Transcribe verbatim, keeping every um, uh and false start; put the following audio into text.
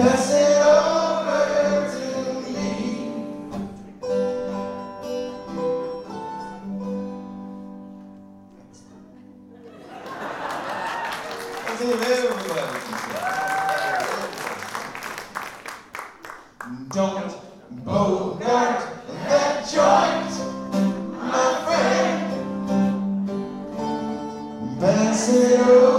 pass it over to me. Let's see everybody. Don't bogart that joint, my friend. Pass it over.